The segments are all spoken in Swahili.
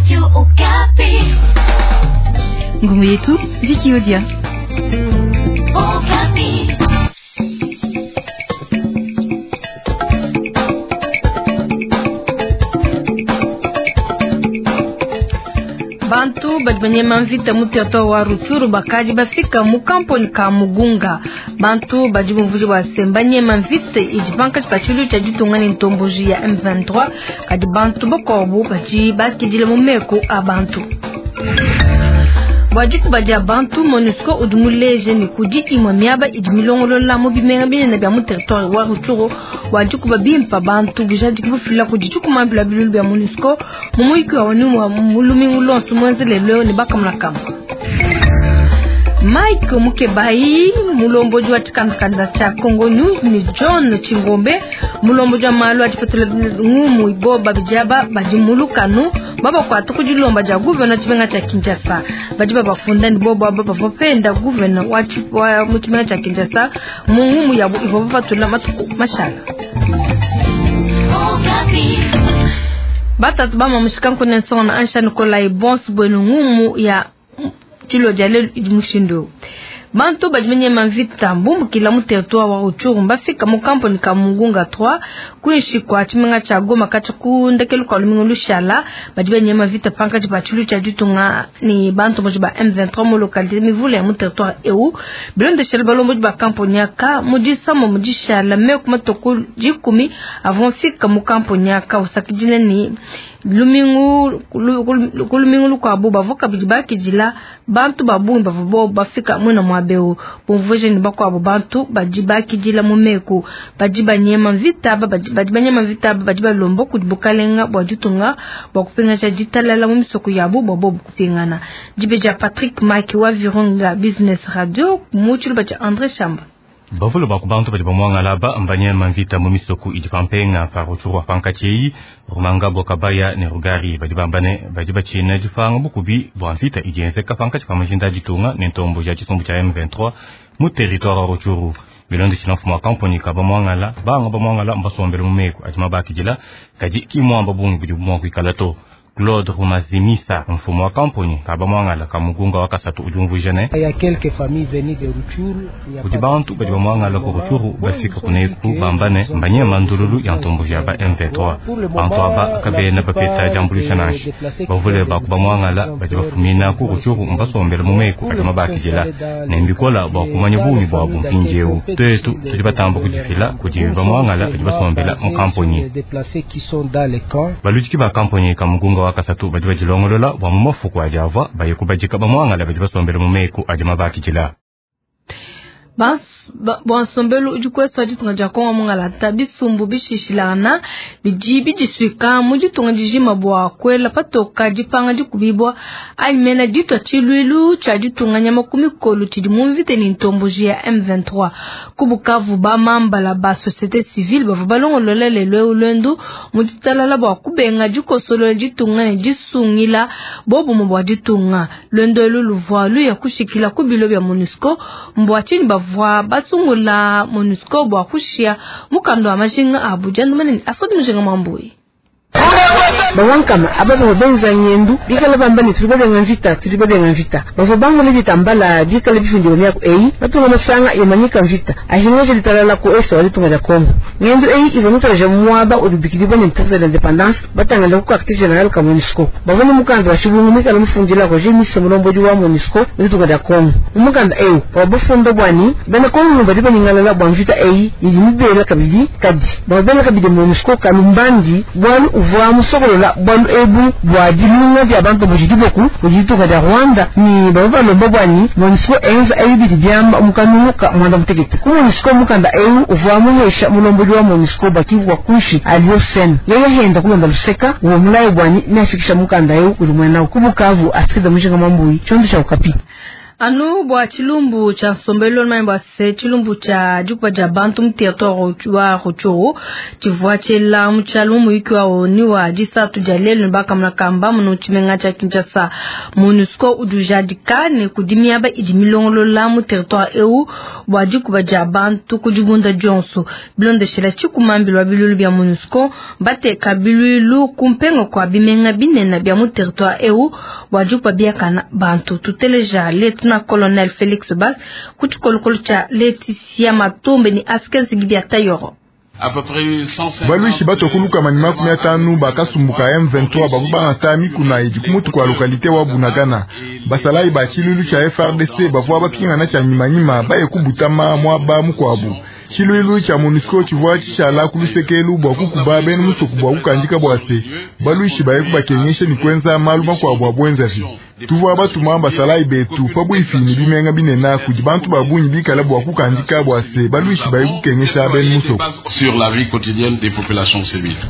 Radio Okapi. Ngumu yetu Viki Odia. Okapi. Bantu badibanye manvita muteto wa Ruchuru bakaji bafika mukamponi ka Mugunga. Bantu badibumvuji wa sembanye manvita ijibanka chipachulu cha jutungani ntomboji ya M23 kadi bantu bokobu baji bakijile mumeko abantu. Wajiku baja bantu MONUSCO udumuleje ni kudi imamiaba idimilongolo la mobimenga bine na bya mu territoire wa Ruchuru. Wajiku babimpa bantu bijaji kufila kujichuku mambila bilulu bya MONUSCO mumuiki wa wanu wa mulumi ulonsu mwanzele leo ni baka mlakama. Mike Mukebai mulomboji wa tikandikanda cha Congo News ni John Chingombe mulomboji wa malu atipatula ngumu iboba bijaba bajimulukanu baba kwa tukujilomba ja governor chimenga cha Kinshasa bajiba bafunda ni boba baba vopenda governor wa muchimenga cha Kinshasa mungumu ya iboba fatula matuku mashala batatu bama mushikanko nensona ansha Nicola Ibons bwenu ngumu ya Tulo jale idimushindo. Bantu badmenye manvita mbumbu kila mu territoire wa Ruchuru mbafika mu kamponi ka Mugunga 3 kuishi kwa chimenga cha Goma kati kundekelu kwa lumingo shala badibanye manvita panka chipachulu cha jutunga ni bantu mojiba M23 mu localité mivule mu territoire EU bilonde shel balombo ba kamponi ka mujisa mo mujishala meku matoko jikumi avant fika mu kamponi ka usakijine ni lumingu kwa buba voka bijibaki jila bantu babu mbavo bafika muna mwabeo bonvoje ni bako abo bantu bajibaki jila mumeku bajibanyema vita bajibanyema vita bajiba lombo kudibukalenga bwajutunga bwakupenga cha jitalala mumisoko yabo bobo kupengana jibeja Patrick Mike wa Virunga Business Radio muchulu bacha André Chamba Bavulo bakubantu badi bamwanga laba mbanye manvita mumisoku idipampenga pa Ruchuru pankachei rumanga bokabaya ne rugari badi bambane badi bachina jifanga bukubi bwanvita ijense kafankachi pamajinda jitunga nentombo ya chisombu cha M23 mu territoire Ruchuru bilondi chinofu mwa kamponi ka bamwanga la banga bamwanga la mbasombele mumeko ajima bakijila kaji kimwamba bungi bidi mwa kwikalato Claude Rumazimisa mfumo wa kamponi kaba mwangala ka Mugunga wakasatu ujumvu jene ya quelques familles venues de Ruchuru kujibantu badi mwangala ko Ruchuru bafika kuneku bambane mbanye mandululu ya ntomboji ya ba M23 bantu aba kabe na papeta jambulishanage bavule bakuba mwangala badi bafumina ku Ruchuru mbasombele mumeko adama bakijela nembikola bakumanya bumi bwa bumpinjeu tetu tujibatamba kujifila kujiba mwangala badi basombela mu kamponi balujiki ba kamponi ka Mugunga wakasatu bajiba jilongolola wa mumofu kwa java bayekubajika bamwanga bajiba sombele mumeko ajima bakijila Bonsombelo ujukwesa jitunga jakoma mungala tabisumbu bishishilana bijibi jiswika mujitunga jijima bwa kwela patoka jipanga jikubibwa alimena jitwa chilwilu cha jitunga nyama kumikolu chidimumvite ni ntomboji ya M23 kubukavu ba mambala ba société civile ba balongo lolele lwendu mujitalala bwa kubenga jikosolo jitunga ne jisungila bobu mbwa jitunga lwendo luluvwa ya kushikila kubilo bya MONUSCO mbwa chini bavwa basungula MONUSCO bwa kushia mukando amashinga Abuja ndumane afodi mushinga mambuyi bawankama ababa benza nyendu bikala bambani turibode ngavita bavo bango le bitambala bikala bifundi omyako batunga masanga yamanyika mvita ahingoje litalala ko eso walitunga da Kongo nyendu ivonuta jamwaba urubikidi bone mpesa de independence batanga le ko actif general ka MONUSCO bavona mukanda washibungu mikala mufundila ko je mise mulomboji wa MONUSCO litunga da Kongo mukanda wabufundo bwani bana Kongo badi baningala la bwamvita yimibela kabidi kadi babela kabidi MONUSCO kalumbandi bwani uvwa musokolola bwanu ebu bwadilunga bya bantu bujidiboku bujituka da Rwanda ni baba lombo bwani MONUSCO enza ayibiti byamba mukanuka mwanda mutegete ku MONUSCO mukanda uvwa muhesha mulomboji wa MONUSCO bakivu kushi aliosen yeye henda kulonda luseka uwo mulayo bwani nafikisha mukanda ulimwena kubukavu afida mushinga mambuyi chondo cha ukapi Anu bwa chilumbu cha sombelo na bwa se chilumbu cha jukwa ja bantu mteto wa rocho tivwa chela mchalumu ikiwa oniwa jisa tujalelo mbaka mnakamba munu chimenga cha Kinshasa MONUSCO udujadikane kudimia ba idimilongolo la mu territoire eu bwa jukwa ja bantu kujibunda jonso blonde shela chikumambi lwa bilulu bya MONUSCO bate kabilu kumpengo kwa bimenga binena bya mu territoire eu bwa jukwa bya kana bantu tuteleja na colonel Felix Bas kuchukolokolo cha Laetitia Matombe ni askensi gibia tayoro baluishi bato kuluka manima 15 bakasumbuka M23 bakuba natami kuna ejikumutu kwa lokalite wa Bunagana basalai bachilulu cha FRDC bavwa bapinga na cha nyimanyima baye kubutama mwaba mukwabu chilulu cha MONUSCO chivwa chishala kulusekelu bwa kukuba benu musoku bwa kukanjika bwase baluishi baye kubakenyeshe ni kwenza maluma kwa bwa bwenzavi tuva batuma basalai betu pabu ifini bimenga binena kujibantu babunyi bikala bwa kukanjika bwase baluishi baye kukenyesha benu musoku sur la vie quotidienne des populations civiles.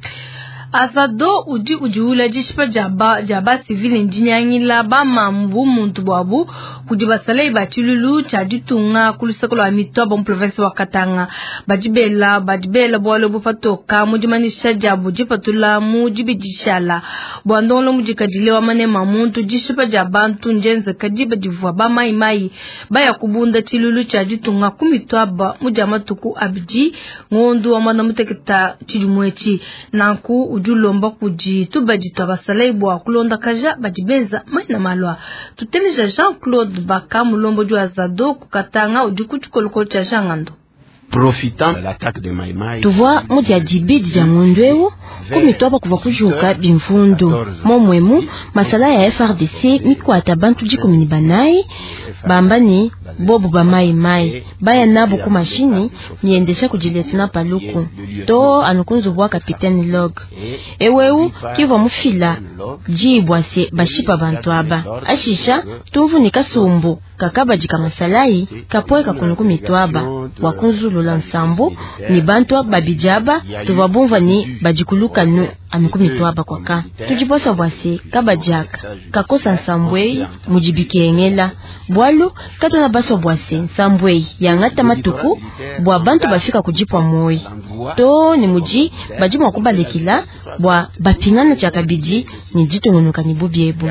Azado ujiula jishipa jaba civil engineering la ba mambu muntu babu kujibasalai bachilulu cha ditunga kulisekolo amito bon province wa Katanga bajibela bwalo bufatoka mujimanisha jabu jifatula mujibijishala bwandolo mujikadile wa mane mamuntu jishipa jabantu njenze kajiba jivwa ba mai baya kubunda chilulu cha ditunga kumitwaba mujamatuku abiji ngondu wa mwana muteketa chijumwechi nanku ujulomba kuji tubajitwa basalai bwa kulonda kaja bajibenza maina malwa tuteleja Jean-Claude Baka mulombo jwa Azado kukatanga udikuchukoloko cha Jangando profitant de l'attaque de Maïmaï tuvoa mudia dibidi ja mondweu kumitoba kuva kujuka bimfundo momwemu masala ya FRDC mikwata bantu jikomini banai bambani bobu ba mai baya nabu ku mashini niendesha kujiletina paluku to anukunzu bwa kapiteni log eweu kiva mufila jibwase bashipa bantu aba ashisha tuvu nikasumbu kakaba jika masalai kapoe kakunuku mitwaba wakunzulu la nsambu ni bantu babijaba tuvabumva ni bajikuluka nu amiku mitwaba kwa ka tujiposa bwase kaba jaka kakosa nsambwei mujibike engela bwalu katona baso bwase nsambwei yangata matuku bwa bantu bafika kujipwa moi to ni muji bajimwa kubalekila bwa bapingana chakabiji ni jitungunuka ni bubiebu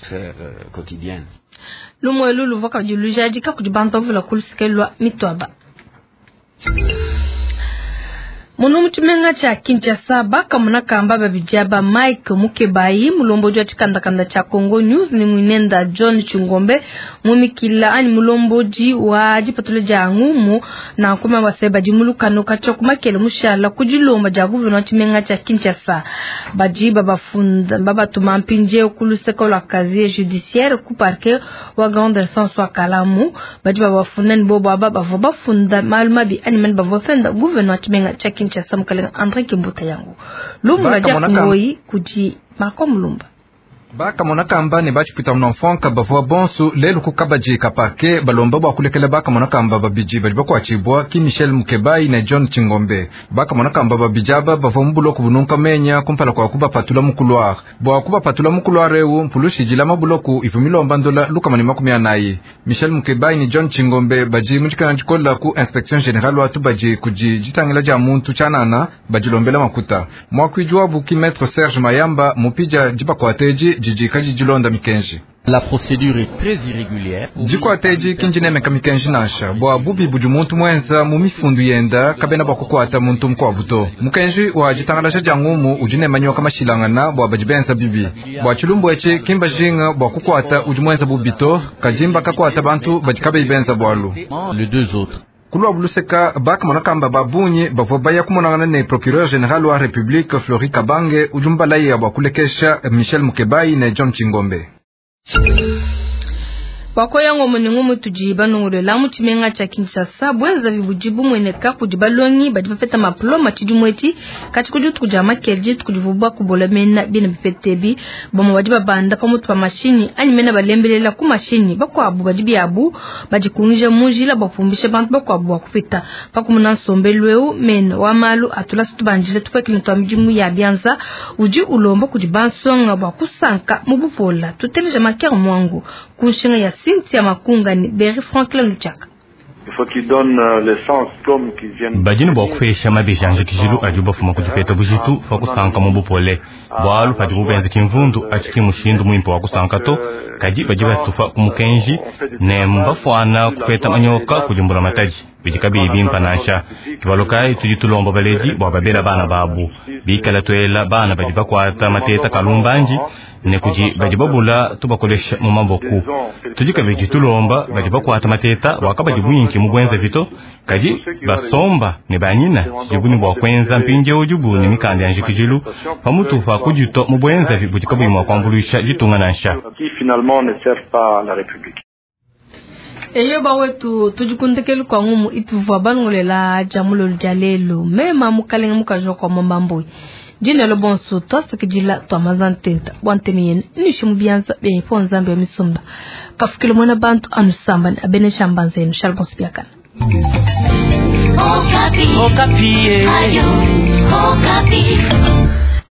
lumwelu luvoka julujaji kakujibanta vula kulisikelwa mitwaba Munu mtumenga cha Kinshasa baka munakamba babijaba Mike Mukebayi mulombo jwa chikandakanda cha Congo News ni mwinenda John Chungombe mumikila ani mulomboji wa jipatule ja ngumu na kuma waseba jimulukano kachokuma kele mushala kujilomba ja guvernor chimenga cha Kinshasa bajiba bafunda baba tumampinje okuluseko la casier judiciaire ku parquet wa grande instance wa Kalamu bajiba bafunani bobo baba bafunda malmabi animan bavofenda guvernor chimenga cha Kinshasa mkale Andre Kimbuta yangu lumba ja ngoi kuji makom lumba baka monakamba ne bachipita mnonfonka bavwa bonsu lelu kukabaji kapake balomba bakulekele baka monakamba babiji bajibako achibwa ki Michel Mukebayi na John Chingombe baka monakamba babijaba bavwa mbulo kubununka menya kumpala kwa kuba patula mukuloir bwa kuba patula mukuloir ewu mpulushi jila mabuloku ifumilo mbandola luka manima kumia nayi Michel Mukebayi ni John Chingombe baji mujikana jikola ku inspection general watu baji kuji jitangila ja muntu chanana bajilombela makuta mwakwijua buki maître Serge Mayamba mupija jibako ateji jijikaji jilonda mikenji. La procédure est très irrégulière. Jiko ateji kinjine meka mikenji nasha. Bwa bubi buju muntu mwenza mumifundu yenda kabena bakukwata muntu mkwa buto. Mukenji wa jitangalasha jangumu ujine manyo kama shilangana bwa bajibenza bibi. Bwa chilumbu eche kimba jinga bwa kukwata ujumwenza bubito kajimba kakwata bantu bajikabe ibenza bwalu. Les deux autres. Kulwa buluseka baka monakamba babunyi bavobaya kumonangana ne procureur général wa République Flori Kabange ujumbalayi ya bakulekesha Michel Mukebayi na John Chingombe. Wakoyango muningumu tujiba nungule la mutimenga cha Kinshasa bwenza vibujibu mweneka kujibalongi badifeta maploma chijumweti kati kujutu kujama kelji tukujivubwa kubola mena bina bifetebi bomo wajiba banda pamutu wa mashini ani mena balembelela ku mashini bako abu bajibi abu bajikungisha mujila bafumbisha bantu bako abu wakupita paku munasombelweu mena wamalu atula sutubanjile tupekili ntuamijimu ya bianza uji ulombo kujibansonga bakusanka mubupola tutelija makia mwangu kunshinga ya Cynthia Makunga ni Berry Franklin Luchaka. Il faut qu'ils donnent l'essence comme qu'ils viennent. Bajini ba kufesha mabijanje kijilu ajuba fuma kutipeta bujitu fa kusanka mu bupole. Bwalu fajibu benze kimvundu achiki mushindu muimpo wa kusanka to kaji bajiba tufa kumukenji ne mbafwana kufeta manyoka kujumbura mataji. Bijika bibi mpanansha kibalokai tujitulomba baleji bwa babela bana babu bikala twela bana bajiba kwata mateta kalumbanji ne kuji bajibabula tubakolesha mu mamboku tujika bijitulomba bajiba kwata mateta wakabajibwinki mugwenza vito kaji basomba ne banyina jibuni bwa kwenza mpinje ojubu ni mikandi anjikijilu pamutu fa kujito mubwenza vibujika bwimwa kwambulisha jitunganansha qui finalement ne servent pas la République. Eyo ba wetu tujikundekelu kwa ngumu ituva bangolela jamulo jalelo mema mukalenga mukajo kwa mambamboy jina lo bonso tosa kijila to amazantenta wantemien nishimu bianza be fonza mbe misumba kafukilo mwana bantu anusamba abene shambanze no shalbons biakana Okapi. Okapi. Ayo. Okapi.